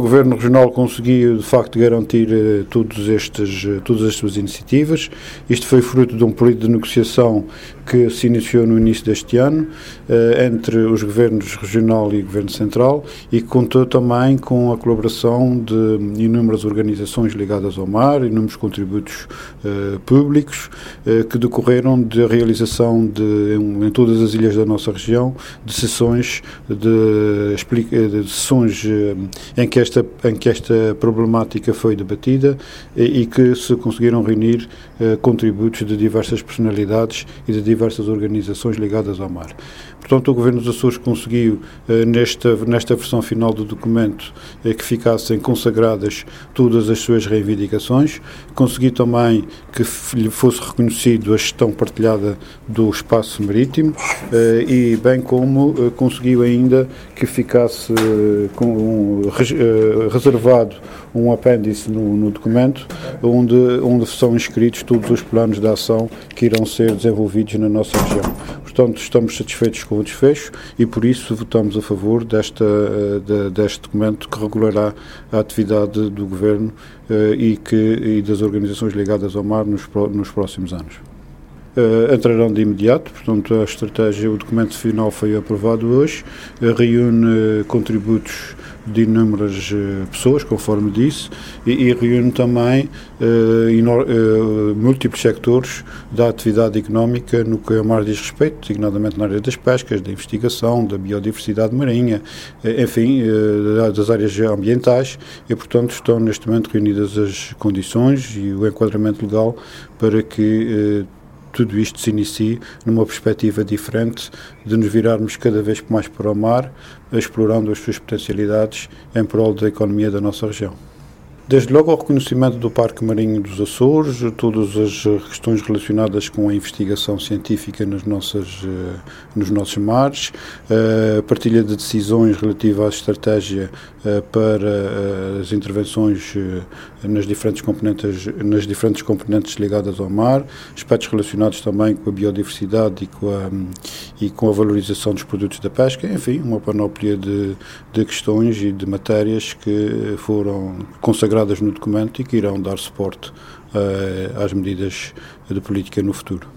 Governo Regional conseguiu, de facto, garantir todas estas iniciativas. Isto foi fruto de um período de negociação que se iniciou no início deste ano entre os Governos Regional e Governo Central e que contou também com a colaboração de inúmeras organizações ligadas ao mar, inúmeros contributos públicos que decorreram da realização em todas as ilhas da nossa região de sessões em que esta problemática foi debatida e que se conseguiram reunir contributos de diversas personalidades e de diversas organizações ligadas ao mar. Portanto, o Governo dos Açores conseguiu, nesta versão final do documento, que ficassem consagradas todas as suas reivindicações, conseguiu também que lhe fosse reconhecido a gestão partilhada do espaço marítimo e bem como conseguiu ainda que ficasse reservado um apêndice no documento onde são inscritos todos os planos de ação que irão ser desenvolvidos na nossa região. Portanto, estamos satisfeitos com o desfecho e, por isso, votamos a favor deste documento que regulará a atividade do Governo e das organizações ligadas ao mar nos próximos anos. Entrarão de imediato, portanto, o documento final foi aprovado hoje, reúne contributos de inúmeras pessoas, conforme disse, e reúne também múltiplos sectores da atividade económica no que a mar diz respeito, designadamente na área das pescas, da investigação, da biodiversidade marinha, enfim, das áreas ambientais e, portanto, estão neste momento reunidas as condições e o enquadramento legal para que tudo isto se inicie numa perspectiva diferente de nos virarmos cada vez mais para o mar, explorando as suas potencialidades em prol da economia da nossa região. Desde logo ao reconhecimento do Parque Marinho dos Açores, todas as questões relacionadas com a investigação científica nos nossos mares, a partilha de decisões relativa à estratégia para as intervenções nas diferentes componentes ligadas ao mar, aspectos relacionados também com a biodiversidade e com a valorização dos produtos da pesca, enfim, uma panóplia de questões e de matérias que foram consagradas no documento e que irão dar suporte às medidas de política no futuro.